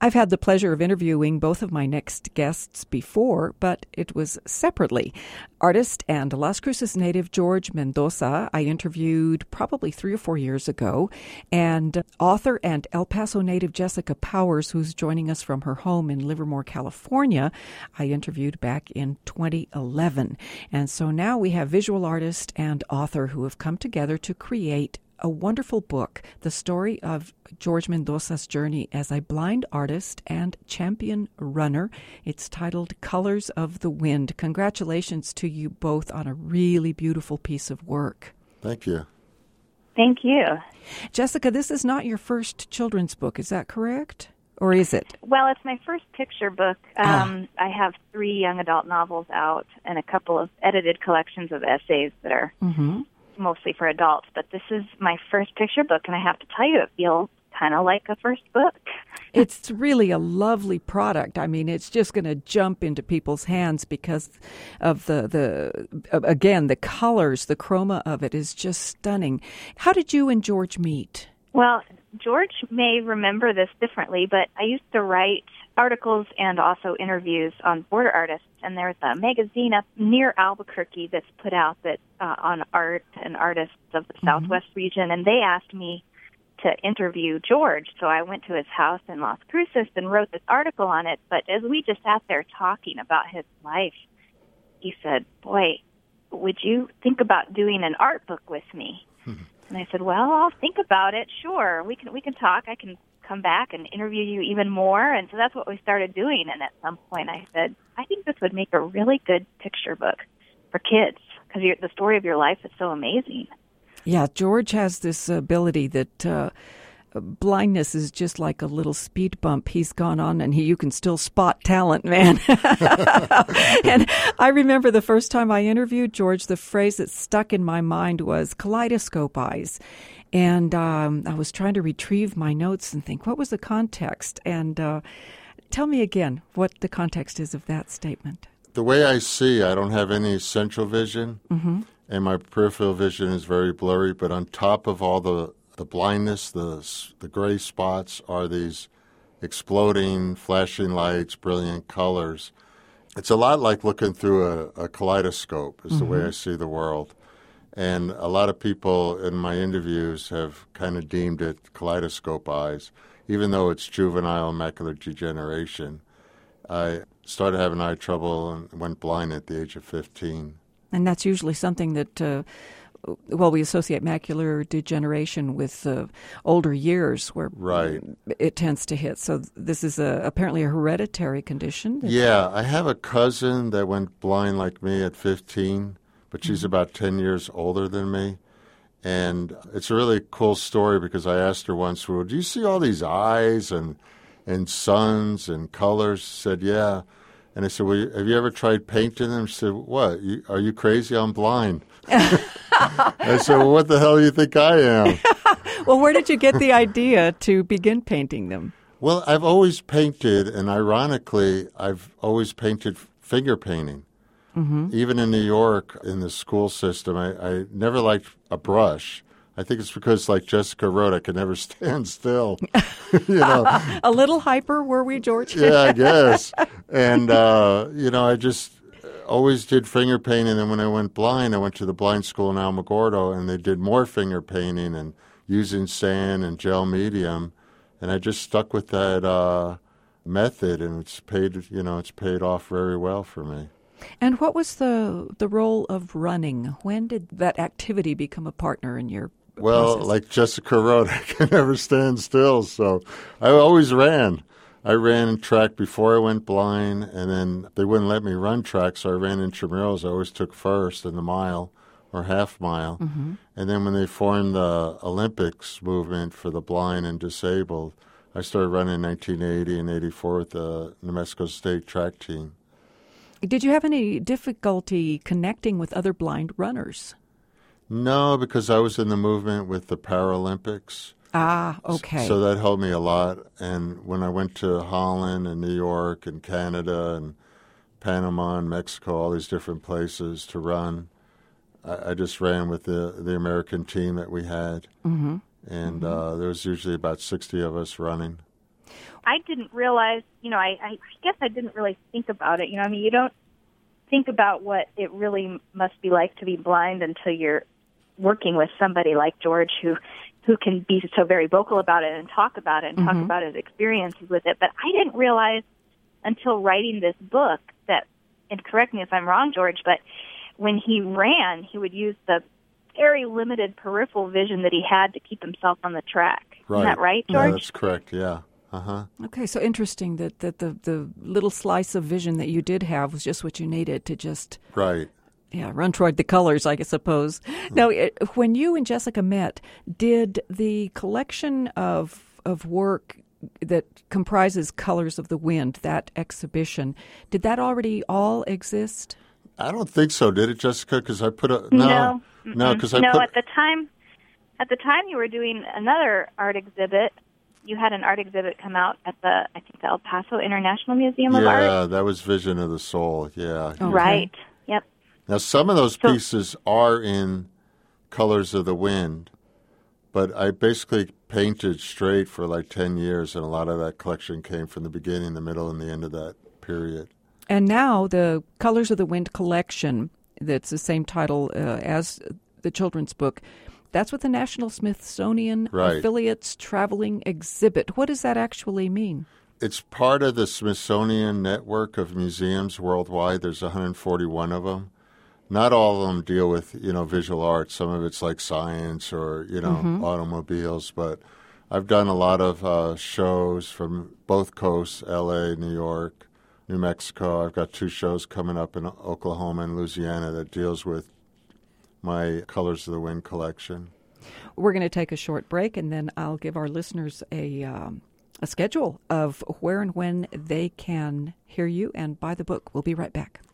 I've had the pleasure of interviewing both of my next guests before, but it was separately. Artist and Las Cruces native George Mendoza I interviewed probably 3 or 4 years ago, and author and El Paso native Jessica Powers, who's joining us from her home in Livermore, California, I interviewed back in 2011. And so now we have visual artist and author who have come together to create a wonderful book, the story of George Mendoza's journey as a blind artist and champion runner. It's titled Colors of the Wind. Congratulations to you both on a really beautiful piece of work. Thank you. Thank you. Jessica, this is not your first children's book, is that correct? Or is it? Well, it's my first picture book. I have 3 young adult novels out and a couple of edited collections of essays that are mostly for adults, but this is my first picture book, and I have to tell you, it feels kind of like a first book. It's really a lovely product. I mean, it's just going to jump into people's hands because of the colors, the chroma of it is just stunning. How did you and George meet? Well, George may remember this differently, but I used to write articles and also interviews on border artists, and there's a magazine up near Albuquerque that's put out that on art and artists of the Southwest region, and they asked me to interview George. So I went to his house in Las Cruces and wrote this article on it, but as we just sat there talking about his life, he said, "Boy, would you think about doing an art book with me?" And I said, "Well, I'll think about it. Sure, we can talk. I can come back and interview you even more." And so that's what we started doing. And at some point I said, "I think this would make a really good picture book for kids because the story of your life is so amazing." Yeah, George has this ability that blindness is just like a little speed bump. He's gone on and you can still spot talent, man. And I remember the first time I interviewed George, the phrase that stuck in my mind was kaleidoscope eyes. And I was trying to retrieve my notes and think, what was the context? And tell me again what the context is of that statement. The way I see, I don't have any central vision, and my peripheral vision is very blurry, but on top of all the blindness, the gray spots are these exploding, flashing lights, brilliant colors. It's a lot like looking through a kaleidoscope is the way I see the world. And a lot of people in my interviews have kind of deemed it kaleidoscope eyes, even though it's juvenile macular degeneration. I started having eye trouble and went blind at the age of 15. And that's usually something that, we associate macular degeneration with older years where it tends to hit. So this is apparently a hereditary condition. Yeah, I have a cousin that went blind like me at 15, but she's about 10 years older than me. And it's a really cool story because I asked her once, "Well, do you see all these eyes and suns and colors?" She said, "Yeah." And I said, "Well, have you ever tried painting them?" She said, "What? Are you crazy? I'm blind." I said, "Well, what the hell do you think I am?" Well, where did you get the idea to begin painting them? Well, I've always painted, and ironically, I've always painted finger painting. Even in New York, in the school system, I never liked a brush. I think it's because, like Jessica wrote, I could never stand still. A little hyper, were we, George? Yeah, I guess. And, I just always did finger painting. And when I went blind, I went to the blind school in Alamogordo, and they did more finger painting and using sand and gel medium. And I just stuck with that method, and it's paid off very well for me. And what was the role of running? When did that activity become a partner in your process? Like Jessica wrote, I can never stand still, so I always ran. I ran track before I went blind, and then they wouldn't let me run track, so I ran intramurals. I always took first in the mile or half mile. And then when they formed the Olympics movement for the blind and disabled, I started running in 1980 and 84 with the New Mexico State track team. Did you have any difficulty connecting with other blind runners? No, because I was in the movement with the Paralympics. Ah, okay. So that helped me a lot. And when I went to Holland and New York and Canada and Panama and Mexico, all these different places to run, I just ran with the American team that we had. And there was usually about 60 of us running. I didn't realize, I guess I didn't really think about it. You don't think about what it really must be like to be blind until you're working with somebody like George who can be so very vocal about it and talk about it and talk about his experiences with it. But I didn't realize until writing this book that, and correct me if I'm wrong, George, but when he ran, he would use the very limited peripheral vision that he had to keep himself on the track. Right. Isn't that right, George? Yeah, that's correct, yeah. Uh-huh. Okay, so interesting that the little slice of vision that you did have was just what you needed to just Right. run toward the colors, I suppose. Now, when you and Jessica met, did the collection of work that comprises Colors of the Wind, that exhibition, did that already all exist? I don't think so, did it, Jessica? Because I put a... No, because at the time you were doing another art exhibit. You had an art exhibit come out at the El Paso International Museum of Art. Yeah, that was Vision of the Soul, yeah. Okay. Right, yep. Now, some of those pieces are in Colors of the Wind, but I basically painted straight for like 10 years, and a lot of that collection came from the beginning, the middle, and the end of that period. And now the Colors of the Wind collection, that's the same title as the children's book, that's with the National Smithsonian Affiliates Traveling Exhibit. What does that actually mean? It's part of the Smithsonian network of museums worldwide. There's 141 of them. Not all of them deal with, visual art. Some of it's like science or, automobiles. But I've done a lot of shows from both coasts, L.A., New York, New Mexico. I've got 2 shows coming up in Oklahoma and Louisiana that deals with my Colors of the Wind collection. We're going to take a short break, and then I'll give our listeners a schedule of where and when they can hear you and buy the book. We'll be right back.